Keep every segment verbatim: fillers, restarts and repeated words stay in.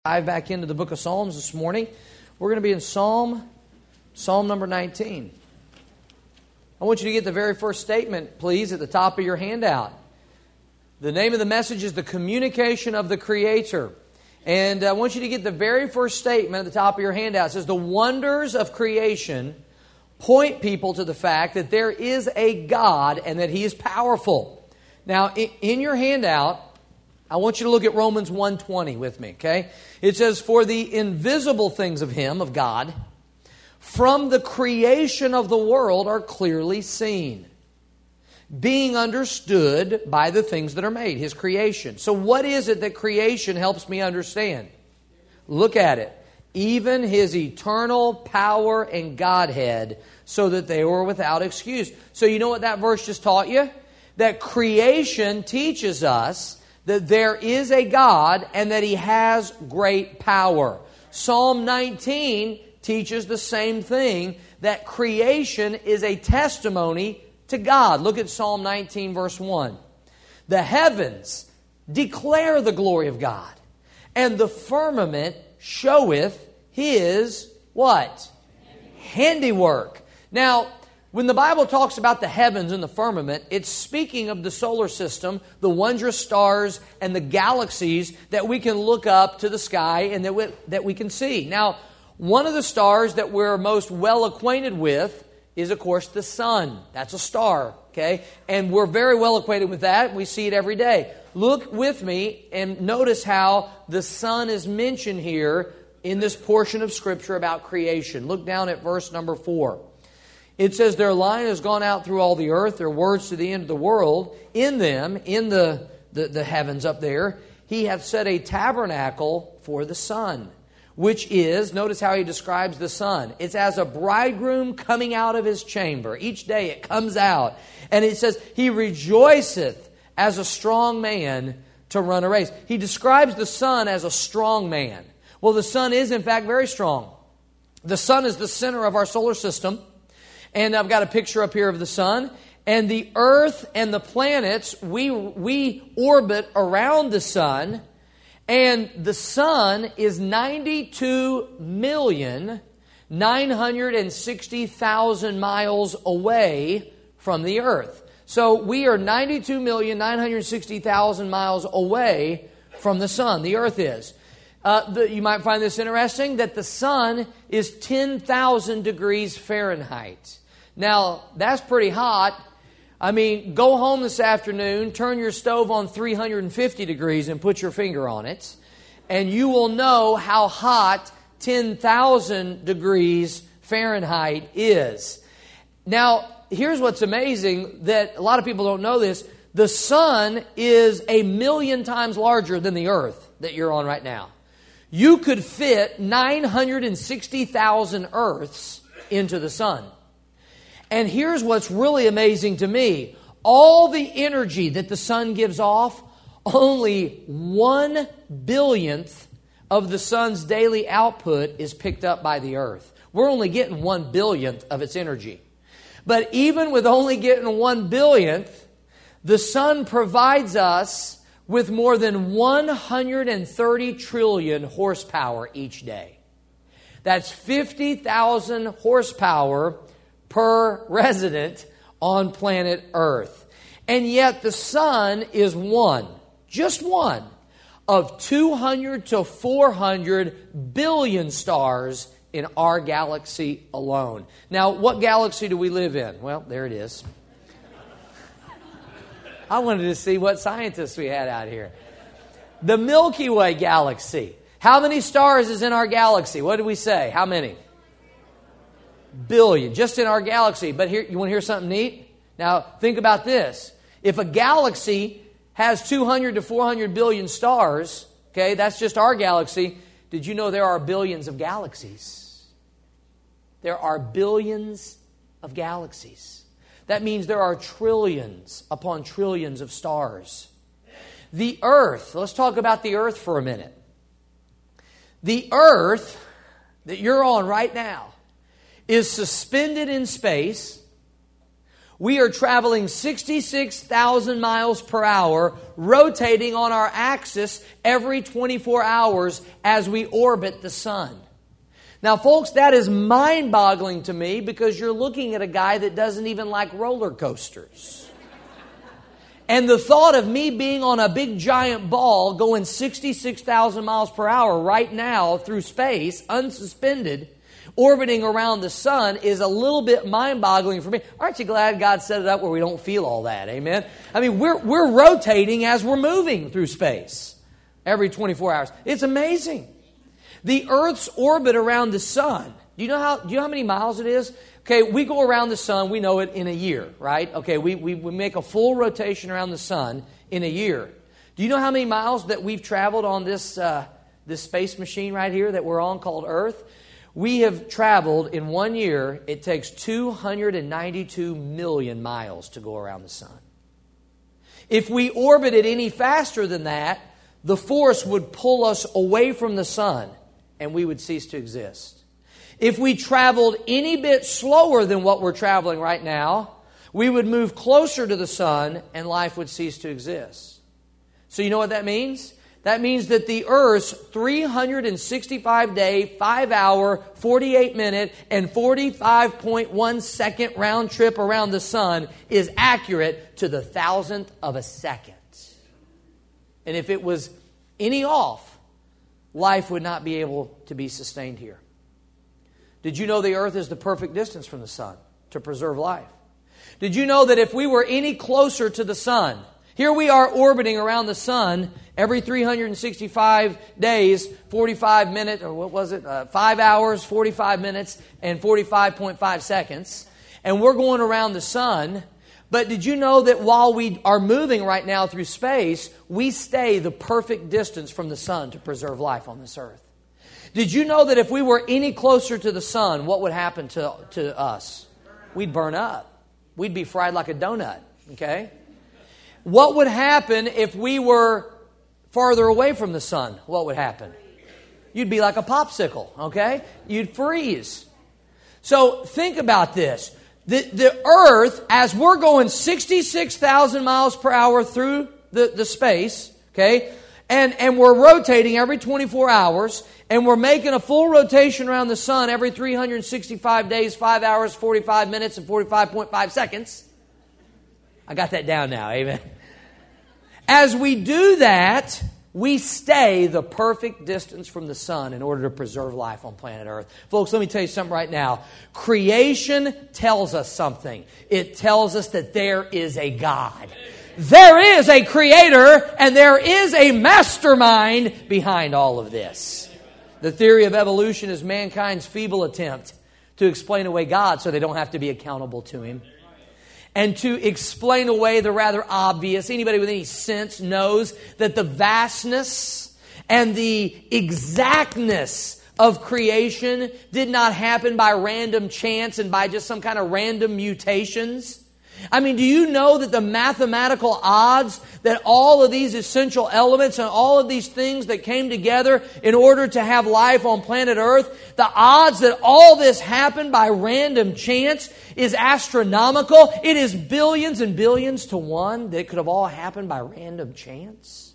Dive back into the book of Psalms this morning. We're going to be in Psalm, Psalm number nineteen. I want you to get the very first statement, please, at the top of your handout. The name of the message is The Communication of the Creator. And I want you to get the very first statement at the top of your handout. It says, the wonders of creation point people to the fact that there is a God and that He is powerful. Now, in your handout, I want you to look at Romans one twenty with me, okay? It says, for the invisible things of Him, of God, from the creation of the world are clearly seen, being understood by the things that are made, His creation. So what is it that creation helps me understand? Look at it. Even His eternal power and Godhead, so that they were without excuse. So you know what that verse just taught you? That creation teaches us that there is a God and that He has great power. Psalm nineteen teaches the same thing, that creation is a testimony to God. Look at Psalm nineteen, verse one. The heavens declare the glory of God, and the firmament showeth His, what? Handiwork. Now, when the Bible talks about the heavens and the firmament, it's speaking of the solar system, the wondrous stars, and the galaxies that we can look up to the sky and that we, that we can see. Now, one of the stars that we're most well acquainted with is, of course, the sun. That's a star, okay? And we're very well acquainted with that. We see it every day. Look with me and notice how the sun is mentioned here in this portion of Scripture about creation. Look down at verse number four. It says, their line has gone out through all the earth, their words to the end of the world. In them, in the, the, the heavens up there, He hath set a tabernacle for the sun, which is, notice how He describes the sun. It's as a bridegroom coming out of his chamber. Each day it comes out. And it says, He rejoiceth as a strong man to run a race. He describes the sun as a strong man. Well, the sun is, in fact, very strong. The sun is the center of our solar system. And I've got a picture up here of the sun. And the earth and the planets, we, we orbit around the sun. And the sun is ninety-two million, nine hundred sixty thousand miles away from the earth. So we are ninety-two million, nine hundred sixty thousand miles away from the sun. The earth is. Uh, the, you might find this interesting, that the sun is ten thousand degrees Fahrenheit. Now, that's pretty hot. I mean, go home this afternoon, turn your stove on three hundred fifty degrees and put your finger on it, and you will know how hot ten thousand degrees Fahrenheit is. Now, here's what's amazing, that a lot of people don't know this. The sun is a million times larger than the earth that you're on right now. You could fit nine hundred sixty thousand earths into the sun. And here's what's really amazing to me. All the energy that the sun gives off, only one billionth of the sun's daily output is picked up by the earth. We're only getting one billionth of its energy. But even with only getting one billionth, the sun provides us with more than one hundred thirty trillion horsepower each day. That's fifty thousand horsepower per resident on planet Earth. And yet the sun is one, just one, of two hundred to four hundred billion stars in our galaxy alone. Now, what galaxy do we live in? Well, there it is. I wanted to see what scientists we had out here. The Milky Way galaxy. How many stars is in our galaxy? What did we say? How many? Billion, just in our galaxy. But here, you want to hear something neat? Now, think about this. If a galaxy has two hundred to four hundred billion stars, okay, that's just our galaxy. Did you know there are billions of galaxies? There are billions of galaxies. That means there are trillions upon trillions of stars. The earth, let's talk about the earth for a minute. The earth that you're on right now is suspended in space We are traveling sixty-six thousand miles per hour, rotating on our axis every twenty-four hours as we orbit the sun. Now, folks, that is mind-boggling to me because you're looking at a guy that doesn't even like roller coasters. And the thought of me being on a big giant ball going sixty-six thousand miles per hour right now through space, unsuspended, orbiting around the sun is a little bit mind-boggling for me. Aren't you glad God set it up where we don't feel all that? Amen? I mean, we're, we're rotating as we're moving through space every twenty-four hours. It's amazing. The Earth's orbit around the sun. Do you know how, do you know how many miles it is? Okay, we go around the sun, we know it in a year, right? Okay, we, we, we make a full rotation around the sun in a year. Do you know how many miles that we've traveled on this, uh, this space machine right here that we're on called Earth? We have traveled in one year, it takes two hundred ninety-two million miles to go around the sun. If we orbited any faster than that, the force would pull us away from the sun and we would cease to exist. If we traveled any bit slower than what we're traveling right now, we would move closer to the sun and life would cease to exist. So you know what that means? That means that the Earth's three hundred sixty-five day, five hour, forty-eight minute, and forty-five point one second round trip around the sun is accurate to the thousandth of a second. And if it was any off, life would not be able to be sustained here. Did you know the Earth is the perfect distance from the sun to preserve life? Did you know that if we were any closer to the sun, here we are orbiting around the sun every three hundred sixty-five days, forty-five minutes, or what was it, uh, five hours, forty-five minutes, and forty-five point five seconds, and we're going around the sun. But did you know that while we are moving right now through space, we stay the perfect distance from the sun to preserve life on this earth? Did you know that if we were any closer to the sun, what would happen to, to us? We'd burn up. We'd be fried like a donut, okay? What would happen if we were farther away from the sun? What would happen? You'd be like a popsicle, okay? You'd freeze. So think about this. The, the earth, as we're going sixty-six thousand miles per hour through the, the space, okay, and, and we're rotating every twenty-four hours, and we're making a full rotation around the sun every three hundred sixty-five days, five hours, forty-five minutes, and forty-five point five seconds. I got that down now, amen. As we do that, we stay the perfect distance from the sun in order to preserve life on planet Earth. Folks, let me tell you something right now. Creation tells us something. It tells us that there is a God. There is a creator and there is a mastermind behind all of this. The theory of evolution is mankind's feeble attempt to explain away God so they don't have to be accountable to Him. And to explain away the rather obvious. Anybody with any sense knows that the vastness and the exactness of creation did not happen by random chance and by just some kind of random mutations. I mean, do you know that the mathematical odds that all of these essential elements and all of these things that came together in order to have life on planet Earth, the odds that all this happened by random chance is astronomical? It is billions and billions to one that it could have all happened by random chance.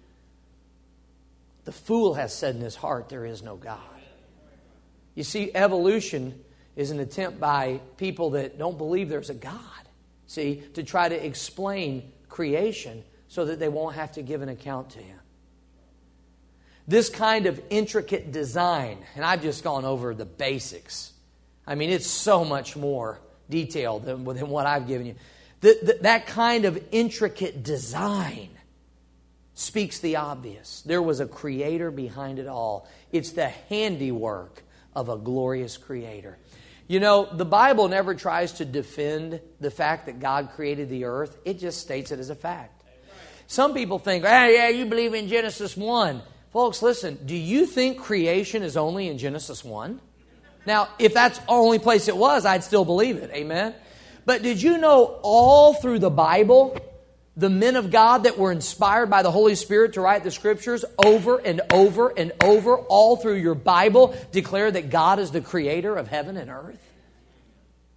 The fool has said in his heart, there is no God. You see, evolution is an attempt by people that don't believe there's a God. See, to try to explain creation so that they won't have to give an account to Him. This kind of intricate design, and I've just gone over the basics. I mean, it's so much more detailed than, than what I've given you. The, the, that kind of intricate design speaks the obvious. There was a creator behind it all. It's the handiwork of a glorious creator. You know, the Bible never tries to defend the fact that God created the earth. It just states it as a fact. Some people think, hey, yeah, you believe in Genesis one. Folks, listen, do you think creation is only in Genesis one? Now, if that's the only place it was, I'd still believe it. Amen? But did you know all through the Bible, the men of God that were inspired by the Holy Spirit to write the Scriptures over and over and over, all through your Bible, declare that God is the creator of heaven and earth?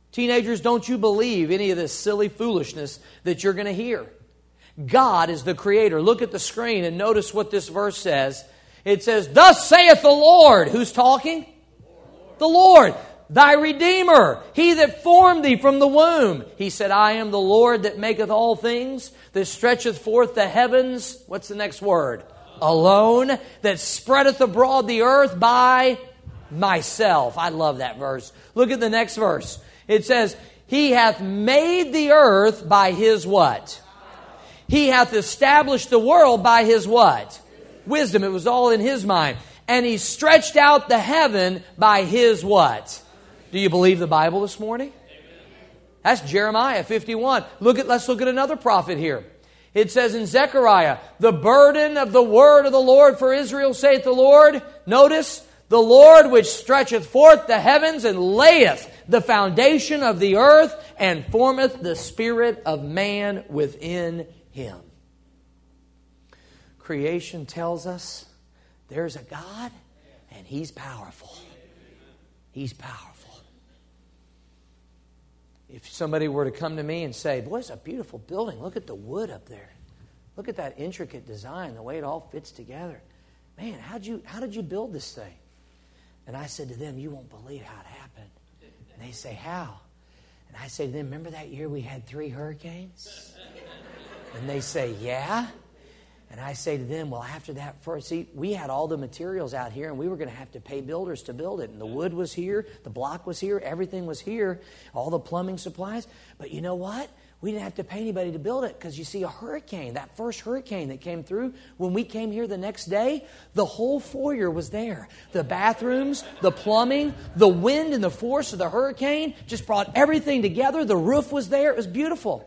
Teenagers, don't you believe any of this silly foolishness that you're going to hear. God is the Creator. Look at the screen and notice what this verse says. It says, "Thus saith the Lord." Who's talking? The Lord. "Thy Redeemer, He that formed thee from the womb." He said, "I am the Lord that maketh all things, that stretcheth forth the heavens." What's the next word? "Alone, that spreadeth abroad the earth by myself." I love that verse. Look at the next verse. It says, "He hath made the earth by His" what? "He hath established the world by His" what? Wisdom. It was all in His mind. "And He stretched out the heaven by His" what? Do you believe the Bible this morning? That's Jeremiah fifty-one. Look at, let's look at another prophet here. It says in Zechariah, "The burden of the word of the Lord for Israel, saith the Lord." Notice, "The Lord which stretcheth forth the heavens and layeth the foundation of the earth and formeth the spirit of man within him." Creation tells us there's a God and He's powerful. He's powerful. If somebody were to come to me and say, "Boy, it's a beautiful building. Look at the wood up there. Look at that intricate design, the way it all fits together. Man, how'd you, how did you build this thing?" And I said to them, "You won't believe how it happened." And they say, "How?" And I say to them, "Remember that year we had three hurricanes?" And they say, "Yeah." And I say to them, "Well, after that first, see, we had all the materials out here and we were going to have to pay builders to build it. And the wood was here, the block was here, everything was here, all the plumbing supplies. But you know what? We didn't have to pay anybody to build it because you see a hurricane, that first hurricane that came through, when we came here the next day, the whole foyer was there. The bathrooms, the plumbing, the wind and the force of the hurricane just brought everything together. The roof was there. It was beautiful."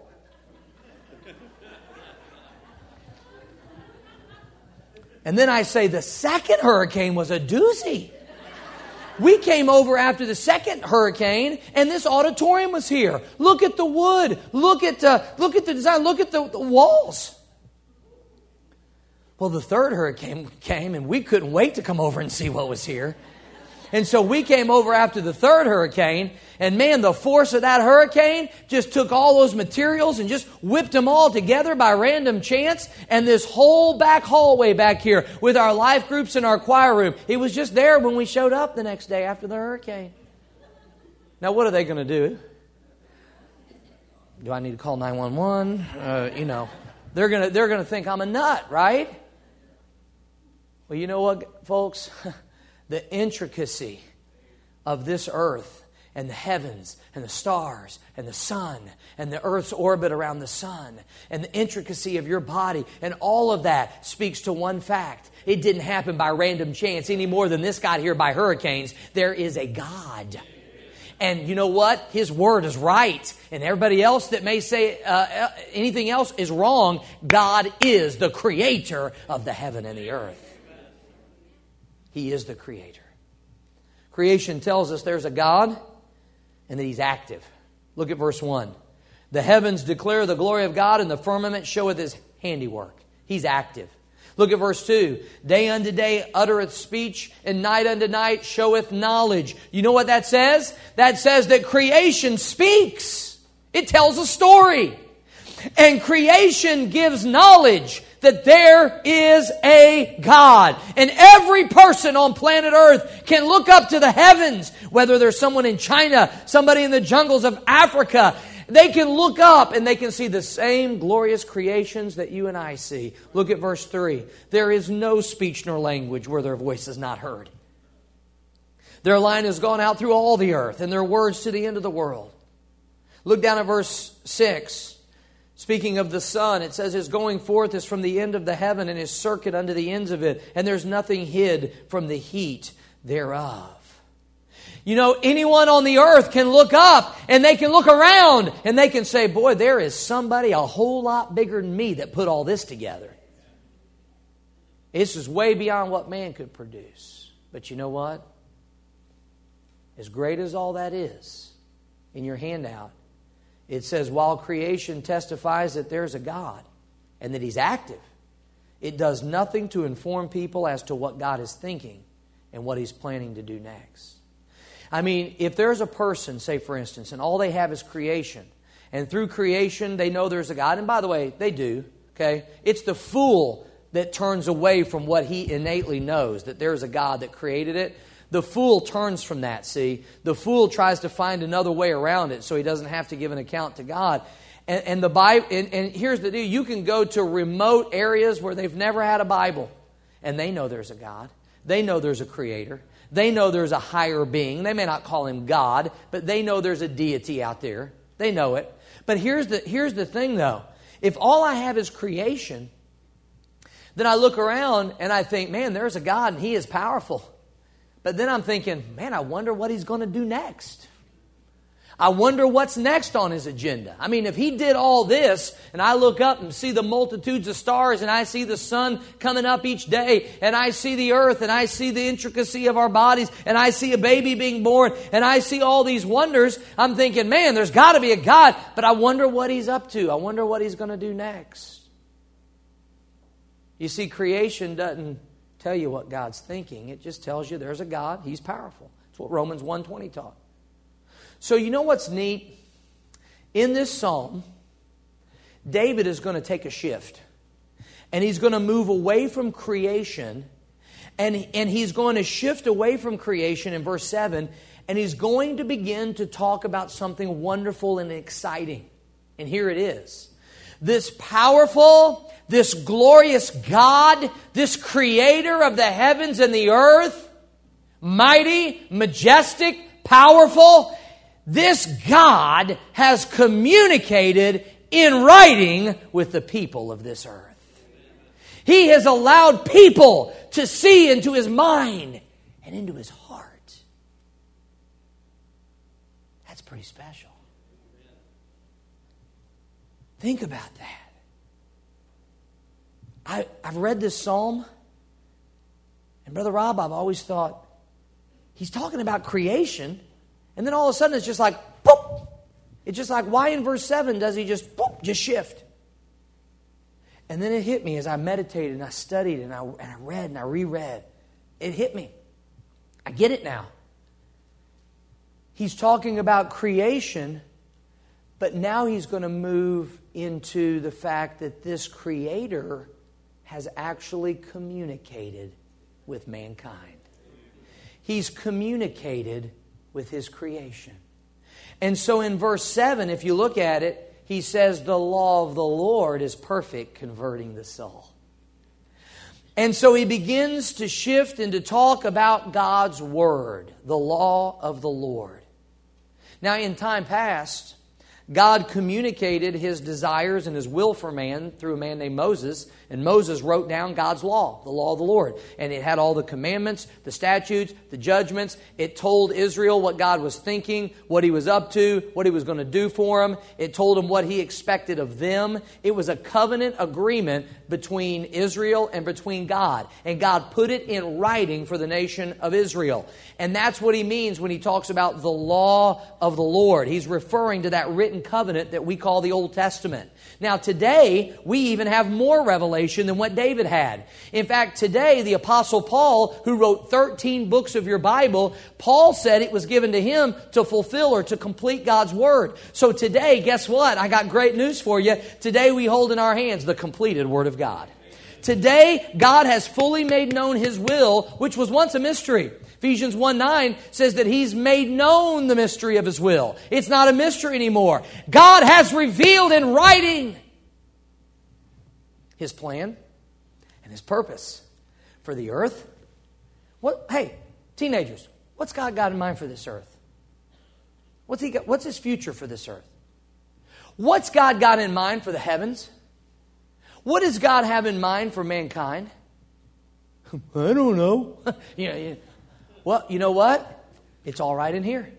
And then I say the second hurricane was a doozy. We came over after the second hurricane, and this auditorium was here. Look at the wood. Look at uh, look at the design. Look at the, the walls. Well, the third hurricane came, and we couldn't wait to come over and see what was here. And so we came over after the third hurricane, and man, the force of that hurricane just took all those materials and just whipped them all together by random chance. And this whole back hallway back here with our life groups and our choir room, it was just there when we showed up the next day after the hurricane. Now, what are they going to do? Do I need to call nine one one? Uh, you know, they're going to they're going to think I'm a nut, right? Well, you know what, folks? The intricacy of this earth and the heavens and the stars and the sun and the earth's orbit around the sun and the intricacy of your body and all of that speaks to one fact. It didn't happen by random chance any more than this got here by hurricanes. There is a God. And you know what? His word is right. And everybody else that may say uh, anything else is wrong. God is the creator of the heaven and the earth. He is the Creator. Creation tells us there's a God and that He's active. Look at verse one. "The heavens declare the glory of God, and the firmament showeth His handiwork." He's active. Look at verse two. "Day unto day uttereth speech, and night unto night showeth knowledge." You know what that says? That says that creation speaks. It tells a story. And creation gives knowledge that there is a God. And every person on planet Earth can look up to the heavens, whether there's someone in China, somebody in the jungles of Africa. They can look up and they can see the same glorious creations that you and I see. Look at verse three. "There is no speech nor language where their voice is not heard. Their line has gone out through all the earth, and their words to the end of the world." Look down at verse six. Speaking of the sun, it says, "His going forth is from the end of the heaven, and His circuit unto the ends of it, and there's nothing hid from the heat thereof." You know, anyone on the earth can look up, and they can look around, and they can say, "Boy, there is somebody a whole lot bigger than me that put all this together." This is way beyond what man could produce. But you know what? As great as all that is, in your handout, it says, while creation testifies that there's a God and that He's active, it does nothing to inform people as to what God is thinking and what He's planning to do next. I mean, if there's a person, say for instance, and all they have is creation, and through creation they know there's a God, and by the way, they do, okay? It's the fool that turns away from what he innately knows, that there's a God that created it. The fool turns from that, see? The fool tries to find another way around it so he doesn't have to give an account to God. And, and the Bible, and, and here's the deal, you can go to remote areas where they've never had a Bible, and they know there's a God. They know there's a creator. They know there's a higher being. They may not call him God, but they know there's a deity out there. They know it. But here's the, here's the thing, though. If all I have is creation, then I look around and I think, man, there's a God and He is powerful. But then I'm thinking, man, I wonder what He's going to do next. I wonder what's next on His agenda. I mean, if He did all this, and I look up and see the multitudes of stars, and I see the sun coming up each day, and I see the earth, and I see the intricacy of our bodies, and I see a baby being born, and I see all these wonders, I'm thinking, man, there's got to be a God, but I wonder what He's up to. I wonder what He's going to do next. You see, creation doesn't tell you what God's thinking. It just tells you there's a God. He's powerful. That's what Romans one twenty taught. So you know what's neat? In this psalm, David is going to take a shift. And he's going to move away from creation. And, and he's going to shift away from creation in verse seven. And he's going to begin to talk about something wonderful and exciting. And here it is. This powerful, this glorious God, this creator of the heavens and the earth, mighty, majestic, powerful, this God has communicated in writing with the people of this earth. He has allowed people to see into His mind and into His heart. That's pretty special. Think about that. I, I've read this psalm, and Brother Rob, I've always thought, he's talking about creation, and then all of a sudden it's just like, boop! It's just like, why in verse seven does he just, boop, just shift? And then it hit me as I meditated and I studied and I, and I read and I reread. It hit me. I get it now. He's talking about creation, but now he's going to move into the fact that this Creator has actually communicated with mankind. He's communicated with His creation. And so in verse seven, if you look at it, he says, the law of the Lord is perfect, converting the soul. And so he begins to shift and to talk about God's Word, the law of the Lord. Now, in time past, God communicated His desires and His will for man through a man named Moses. And Moses wrote down God's law, the law of the Lord. And it had all the commandments, the statutes, the judgments. It told Israel what God was thinking, what He was up to, what He was going to do for them. It told them what He expected of them. It was a covenant agreement between Israel and between God. And God put it in writing for the nation of Israel. And that's what He means when He talks about the law of the Lord. He's referring to that written covenant that we call the Old Testament. Now today, we even have more revelation than what David had. In fact, today, the Apostle Paul, who wrote thirteen books of your Bible, Paul said it was given to him to fulfill or to complete God's Word. So today, guess what? I got great news for you. Today we hold in our hands the completed Word of God. Today, God has fully made known His will, which was once a mystery. Ephesians one nine says that He's made known the mystery of His will. It's not a mystery anymore. God has revealed in writing His plan and His purpose for the earth. What? Hey, teenagers, what's God got in mind for this earth? What's He got, what's His future for this earth? What's God got in mind for the heavens? What does God have in mind for mankind? I don't know. you know, you, well, you know what? It's all right in here.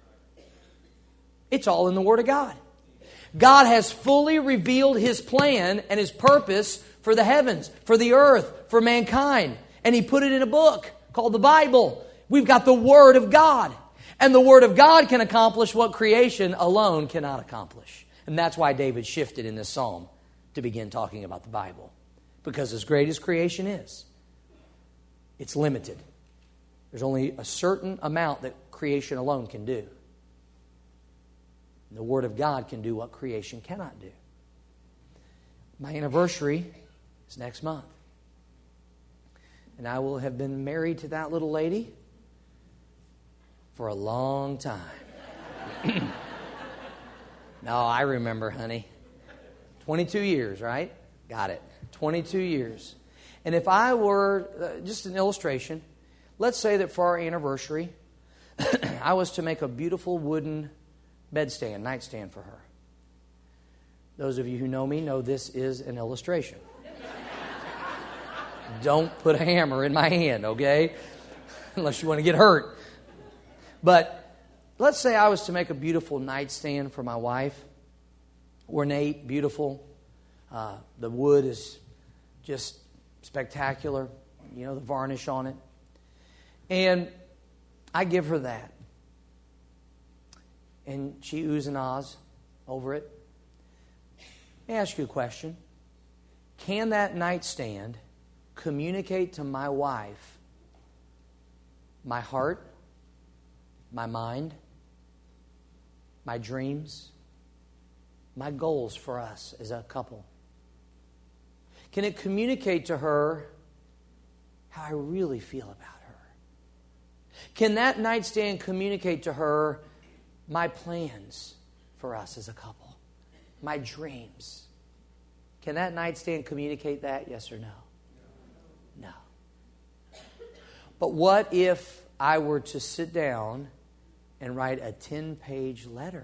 It's all in the Word of God. God has fully revealed His plan and His purpose for the heavens, for the earth, for mankind. And He put it in a book called the Bible. We've got the Word of God. And the Word of God can accomplish what creation alone cannot accomplish. And that's why David shifted in this psalm to begin talking about the Bible. Because as great as creation is, it's limited. There's only a certain amount that creation alone can do. The Word of God can do what creation cannot do. My anniversary is next month. And I will have been married to that little lady for a long time. No, I remember, honey. twenty-two years, right? Got it. twenty-two years. And if I were, uh, just an illustration, let's say that for our anniversary, I was to make a beautiful wooden bedstand, nightstand for her. Those of you who know me know this is an illustration. Don't put a hammer in my hand, okay? Unless you want to get hurt. But let's say I was to make a beautiful nightstand for my wife. Ornate, beautiful. Uh, the wood is just spectacular. You know, the varnish on it. And I give her that. And she oohs and ahs over it. Let me ask you a question. Can that nightstand communicate to my wife my heart, my mind, my dreams, my goals for us as a couple? Can it communicate to her how I really feel about her? Can that nightstand communicate to her my plans for us as a couple? My dreams? Can that nightstand communicate that, yes or no? No. But what if I were to sit down and write a ten-page letter?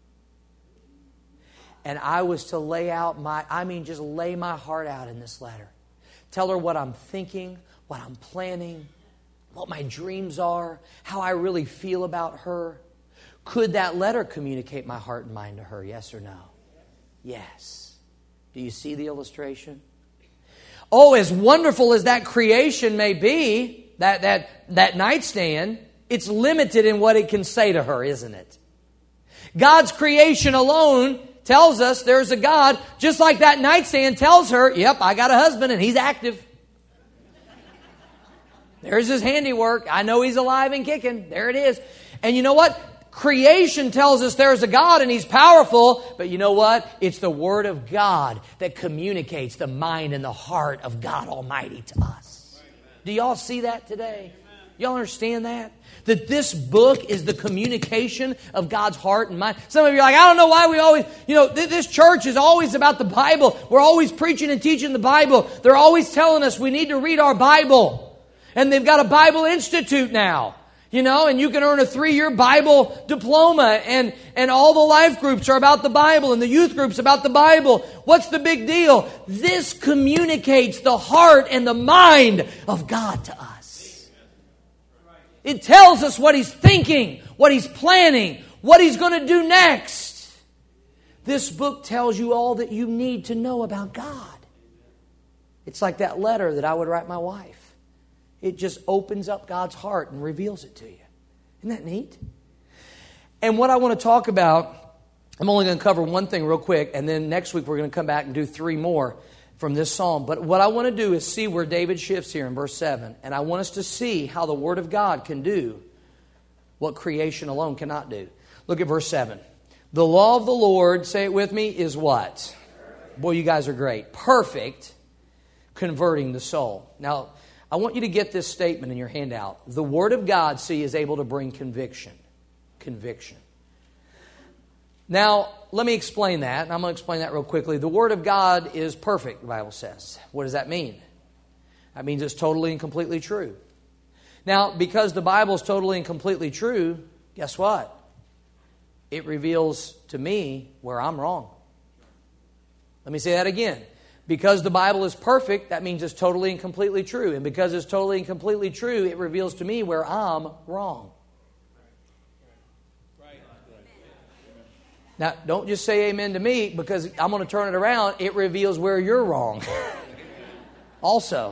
And I was to lay out my, I mean, just lay my heart out in this letter. Tell her what I'm thinking, what I'm planning, what my dreams are, how I really feel about her. Could that letter communicate my heart and mind to her, yes or no? Yes. Do you see the illustration? Oh, as wonderful as that creation may be, that, that, that nightstand, it's limited in what it can say to her, isn't it? God's creation alone tells us there's a God, just like that nightstand tells her, yep, I got a husband and he's active. There's his handiwork. I know he's alive and kicking. There it is. And you know what? Creation tells us there's a God and He's powerful, but you know what? It's the Word of God that communicates the mind and the heart of God Almighty to us. Do y'all see that today? Y'all understand that? That this book is the communication of God's heart and mind. Some of you are like, I don't know why we always, you know, th- this church is always about the Bible. We're always preaching and teaching the Bible. They're always telling us we need to read our Bible. And they've got a Bible Institute now. You know, and you can earn a three-year Bible diploma, and, and all the life groups are about the Bible, and the youth groups about the Bible. What's the big deal? This communicates the heart and the mind of God to us. It tells us what He's thinking, what He's planning, what He's going to do next. This book tells you all that you need to know about God. It's like that letter that I would write my wife. It just opens up God's heart and reveals it to you. Isn't that neat? And what I want to talk about, I'm only going to cover one thing real quick, and then next week we're going to come back and do three more from this psalm. But what I want to do is see where David shifts here in verse seven. And I want us to see how the Word of God can do what creation alone cannot do. Look at verse seven. The law of the Lord, say it with me, is what? Boy, you guys are great. Perfect, converting the soul. Now, I want you to get this statement in your handout. The Word of God, see, is able to bring conviction. Conviction. Now, let me explain that, and I'm going to explain that real quickly. The Word of God is perfect, the Bible says. What does that mean? That means it's totally and completely true. Now, because the Bible is totally and completely true, guess what? It reveals to me where I'm wrong. Let me say that again. Because the Bible is perfect, that means it's totally and completely true. And because it's totally and completely true, it reveals to me where I'm wrong. Now, don't just say amen to me, because I'm going to turn it around. It reveals where you're wrong. Also,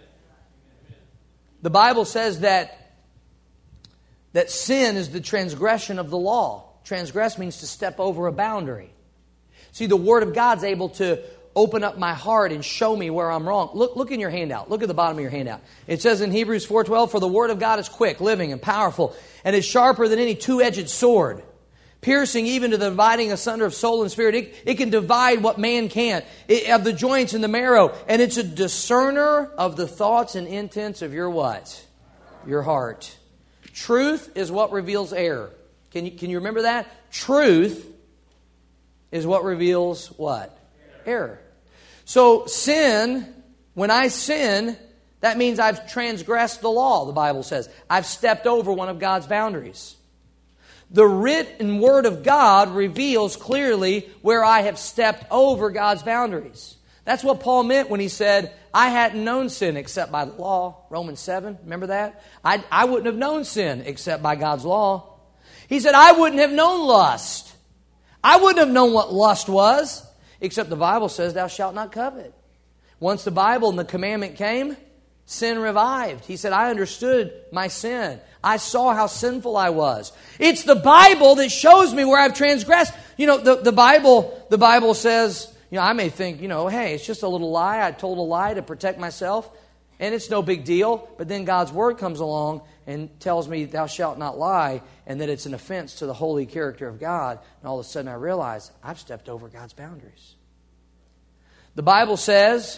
the Bible says that, that sin is the transgression of the law. Transgress means to step over a boundary. See, the Word of God's able to open up my heart and show me where I'm wrong. Look, look in your handout. Look at the bottom of your handout. It says in Hebrews four twelve, for the word of God is quick, living, and powerful, and is sharper than any two-edged sword, piercing even to the dividing asunder of soul and spirit. It, it can divide what man can't, it, of the joints and the marrow. And it's a discerner of the thoughts and intents of your what? Your heart. Truth is what reveals error. Can you, can you remember that? Truth is what reveals what? Error. So sin, when I sin, that means I've transgressed the law, the Bible says. I've stepped over one of God's boundaries. The written Word of God reveals clearly where I have stepped over God's boundaries. That's what Paul meant when he said, I hadn't known sin except by the law. Romans seven, remember that? I, I wouldn't have known sin except by God's law. He said, I wouldn't have known lust. I wouldn't have known what lust was, except the Bible says, thou shalt not covet. Once the Bible and the commandment came, sin revived. He said, I understood my sin. I saw how sinful I was. It's the Bible that shows me where I've transgressed. You know, the, the Bible, the Bible says, you know, I may think, you know, hey, it's just a little lie. I told a lie to protect myself, and it's no big deal. But then God's Word comes along and tells me, thou shalt not lie, and that it's an offense to the holy character of God. And all of a sudden I realize I've stepped over God's boundaries. The Bible says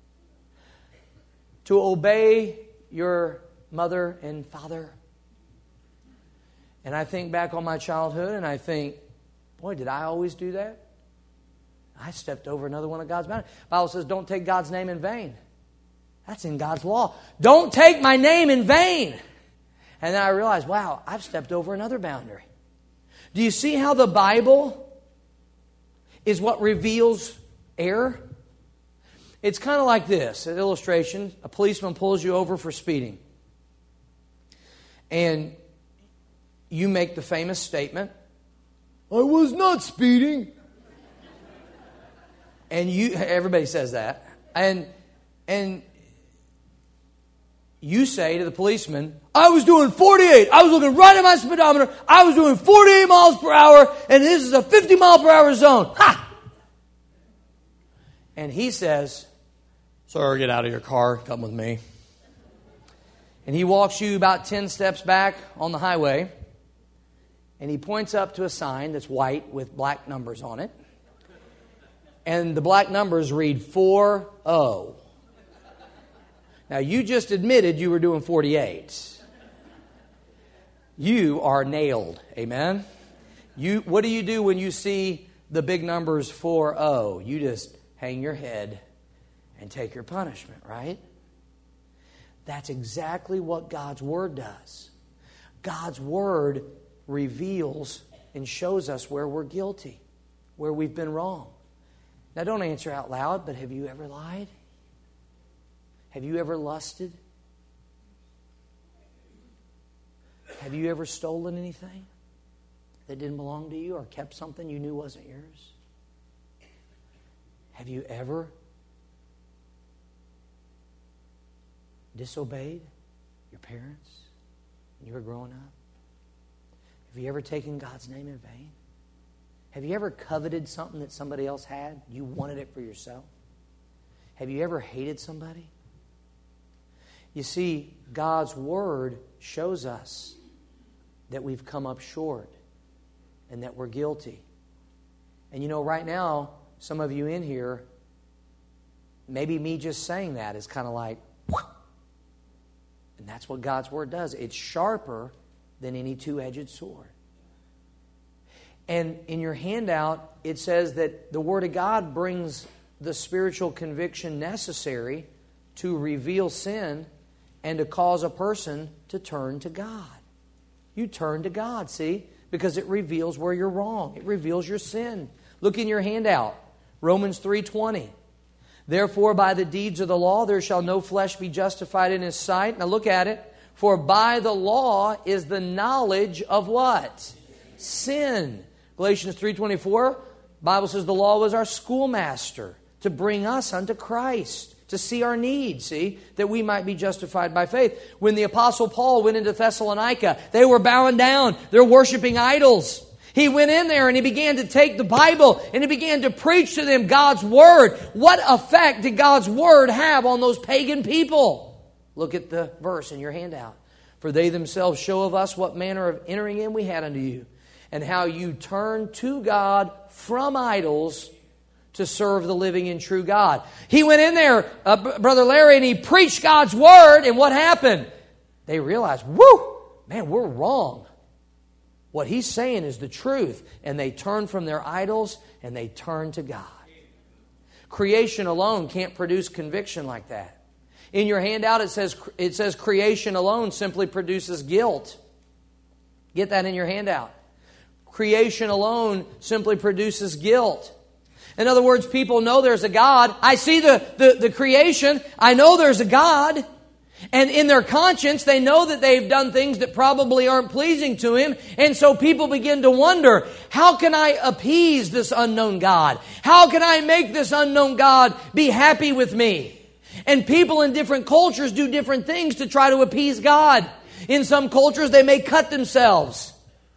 to obey your mother and father. And I think back on my childhood and I think, boy, did I always do that? I stepped over another one of God's boundaries. The Bible says, don't take God's name in vain. That's in God's law. Don't take my name in vain. And then I realized, wow, I've stepped over another boundary. Do you see how the Bible is what reveals error? It's kind of like this, an illustration. A policeman pulls you over for speeding. And you make the famous statement, I was not speeding. And you, everybody says that. And, and you say to the policeman, I was doing forty-eight. I was looking right at my speedometer. I was doing forty-eight miles per hour. And this is a fifty mile per hour zone. Ha! And he says, sir, get out of your car. Come with me. And he walks you about ten steps back on the highway. And he points up to a sign that's white with black numbers on it. And the black numbers read four oh. Now, you just admitted you were doing forty-eight. You are nailed. Amen? You, what do you do when you see the big numbers four oh? You just hang your head and take your punishment, right? That's exactly what God's Word does. God's Word reveals and shows us where we're guilty, where we've been wrong. Now, don't answer out loud, but have you ever lied? Have you ever lusted? Have you ever stolen anything that didn't belong to you or kept something you knew wasn't yours? Have you ever disobeyed your parents when you were growing up? Have you ever taken God's name in vain? Have you ever coveted something that somebody else had? You wanted it for yourself? Have you ever hated somebody? You see, God's Word shows us that we've come up short and that we're guilty. And you know, right now, some of you in here, maybe me just saying that is kind of like, whoosh. And that's what God's Word does. It's sharper than any two-edged sword. And in your handout, it says that the Word of God brings the spiritual conviction necessary to reveal sin and to cause a person to turn to God. You turn to God, see? Because it reveals where you're wrong. It reveals your sin. Look in your handout. Romans three twenty. Therefore, by the deeds of the law, there shall no flesh be justified in His sight. Now look at it. For by the law is the knowledge of what? Sin. Galatians three twenty-four, the Bible says the law was our schoolmaster to bring us unto Christ, to see our need, see, that we might be justified by faith. When the Apostle Paul went into Thessalonica, they were bowing down. They're worshiping idols. He went in there and he began to take the Bible and he began to preach to them God's Word. What effect did God's Word have on those pagan people? Look at the verse in your handout. For they themselves show of us what manner of entering in we had unto you, and how you turned to God from idols to serve the living and true God. He went in there, uh, Brother Larry, and he preached God's Word, and what happened? They realized, whoo, man, we're wrong. What he's saying is the truth. And they turn from their idols and they turn to God. Creation alone can't produce conviction like that. In your handout it says, it says creation alone simply produces guilt. Get that in your handout. Creation alone simply produces guilt. In other words, people know there's a God. I see the, the, the creation. I know there's a God. And in their conscience, they know that they've done things that probably aren't pleasing to Him. And so people begin to wonder, how can I appease this unknown God? How can I make this unknown God be happy with me? And people in different cultures do different things to try to appease God. In some cultures, they may cut themselves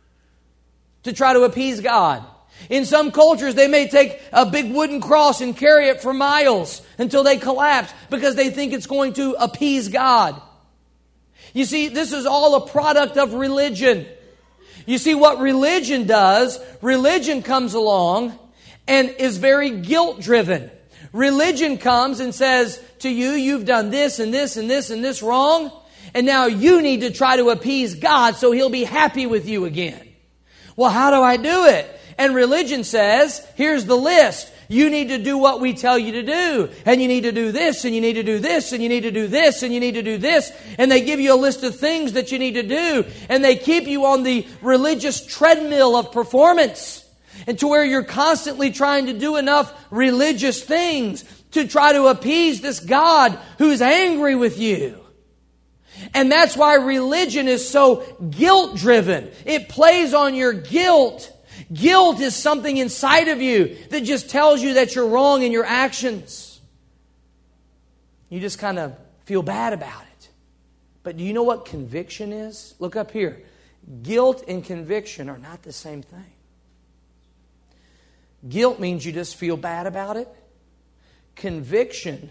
to try to appease God. In some cultures, they may take a big wooden cross and carry it for miles until they collapse because they think it's going to appease God. You see, this is all a product of religion. You see, what religion does, religion comes along and is very guilt-driven. Religion comes and says to you, you've done this and this and this and this wrong, and now you need to try to appease God so He'll be happy with you again. Well, how do I do it? And religion says, here's the list. You need to do what we tell you to do. And you need to do this, and you need to do this, and you need to do this, and you need to do this. And they give you a list of things that you need to do. And they keep you on the religious treadmill of performance. And to where you're constantly trying to do enough religious things to try to appease this God who's angry with you. And that's why religion is so guilt-driven. It plays on your guilt. Guilt is something inside of you that just tells you that you're wrong in your actions. You just kind of feel bad about it. But do you know what conviction is? Look up here. Guilt and conviction are not the same thing. Guilt means you just feel bad about it. Conviction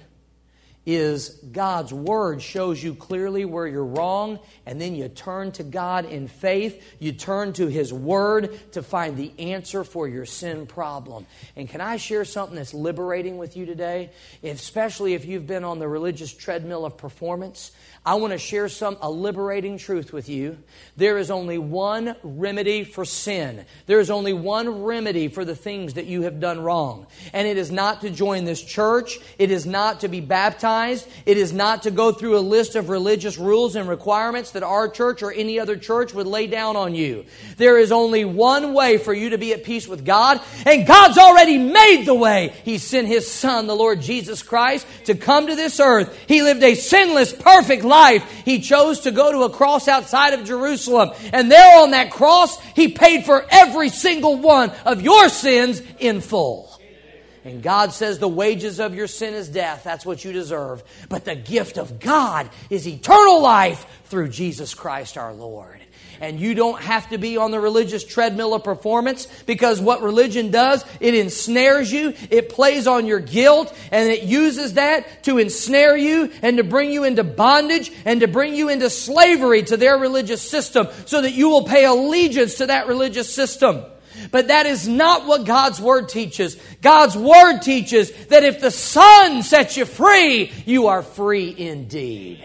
is God's Word shows you clearly where you're wrong, and then you turn to God in faith. You turn to His Word to find the answer for your sin problem. And can I share something that's liberating with you today? Especially if you've been on the religious treadmill of performance. I want to share some a liberating truth with you. There is only one remedy for sin. There is only one remedy for the things that you have done wrong. And it is not to join this church. It is not to be baptized. It is not to go through a list of religious rules and requirements that our church or any other church would lay down on you. There is only one way for you to be at peace with God, and God's already made the way. He sent His Son, the Lord Jesus Christ, to come to this earth. He lived a sinless, perfect life. He chose to go to a cross outside of Jerusalem, and there on that cross, He paid for every single one of your sins in full. And God says the wages of your sin is death. That's what you deserve. But the gift of God is eternal life through Jesus Christ our Lord. And you don't have to be on the religious treadmill of performance, because what religion does, it ensnares you, it plays on your guilt, and it uses that to ensnare you and to bring you into bondage and to bring you into slavery to their religious system so that you will pay allegiance to that religious system. But that is not what God's Word teaches. God's Word teaches that if the Son sets you free, you are free indeed.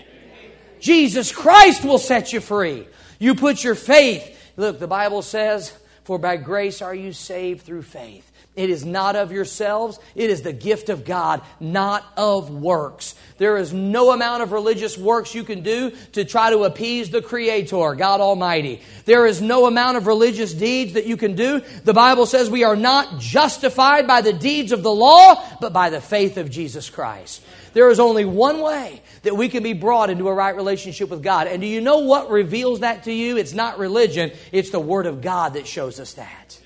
Jesus Christ will set you free. You put your faith. Look, the Bible says, for by grace are you saved through faith. It is not of yourselves. It is the gift of God, not of works. There is no amount of religious works you can do to try to appease the Creator, God Almighty. There is no amount of religious deeds that you can do. The Bible says we are not justified by the deeds of the law, but by the faith of Jesus Christ. There is only one way that we can be brought into a right relationship with God. And do you know what reveals that to you? It's not religion. It's the Word of God that shows us that.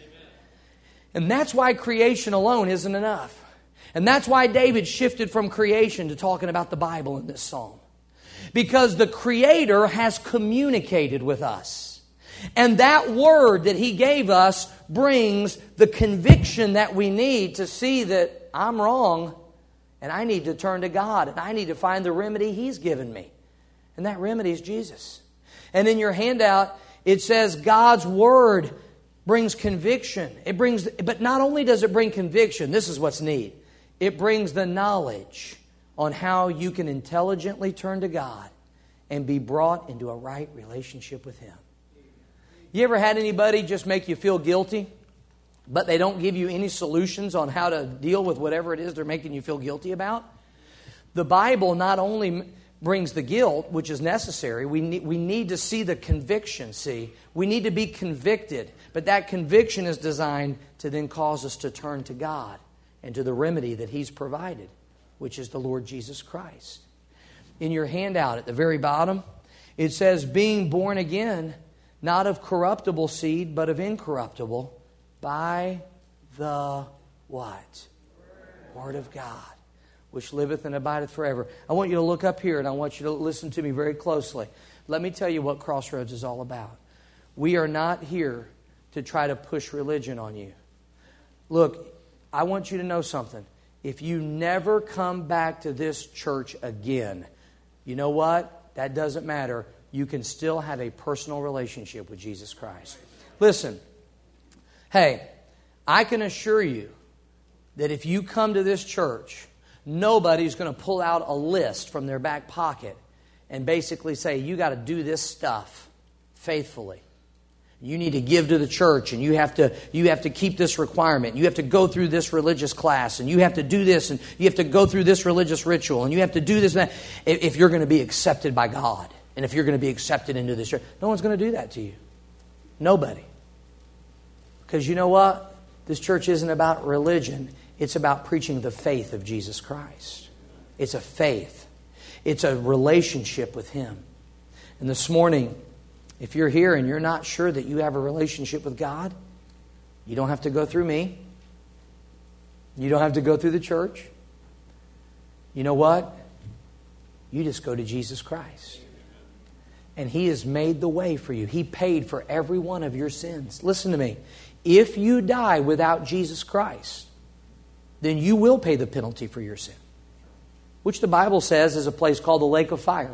And that's why creation alone isn't enough. And that's why David shifted from creation to talking about the Bible in this psalm. Because the Creator has communicated with us. And that Word that He gave us brings the conviction that we need to see that I'm wrong and I need to turn to God and I need to find the remedy He's given me. And that remedy is Jesus. And in your handout, it says God's Word brings conviction. It brings, but not only does it bring conviction, this is what's neat. It brings the knowledge on how you can intelligently turn to God and be brought into a right relationship with Him. You ever had anybody just make you feel guilty, but they don't give you any solutions on how to deal with whatever it is they're making you feel guilty about? The Bible not only brings the guilt, which is necessary. We need, we need to see the conviction, see. We need to be convicted. But that conviction is designed to then cause us to turn to God and to the remedy that He's provided, which is the Lord Jesus Christ. In your handout at the very bottom, it says, being born again, not of corruptible seed, but of incorruptible, by the what? Word of God, which liveth and abideth forever. I want you to look up here and I want you to listen to me very closely. Let me tell you what Crossroads is all about. We are not here to try to push religion on you. Look, I want you to know something. If you never come back to this church again, you know what? That doesn't matter. You can still have a personal relationship with Jesus Christ. Listen, hey, I can assure you that if you come to this church, nobody's going to pull out a list from their back pocket and basically say, you got to do this stuff faithfully. You need to give to the church, and you have to you have to keep this requirement. You have to go through this religious class, and you have to do this, and you have to go through this religious ritual, and you have to do this and that if you're going to be accepted by God, and if you're going to be accepted into this church. No one's going to do that to you. Nobody. Because you know what? This church isn't about religion. It's about preaching the faith of Jesus Christ. It's a faith. It's a relationship with Him. And this morning, if you're here and you're not sure that you have a relationship with God, you don't have to go through me. You don't have to go through the church. You know what? You just go to Jesus Christ. And He has made the way for you. He paid for every one of your sins. Listen to me. If you die without Jesus Christ, then you will pay the penalty for your sin, which the Bible says is a place called the lake of fire.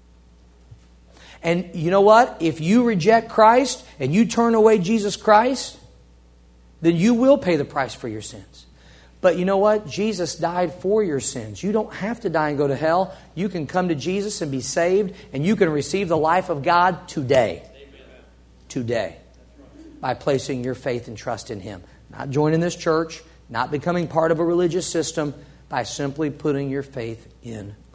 And you know what? If you reject Christ and you turn away Jesus Christ, then you will pay the price for your sins. But you know what? Jesus died for your sins. You don't have to die and go to hell. You can come to Jesus and be saved, and you can receive the life of God today. Amen. Today. By placing your faith and trust in Him. Not joining this church, not becoming part of a religious system, by simply putting your faith in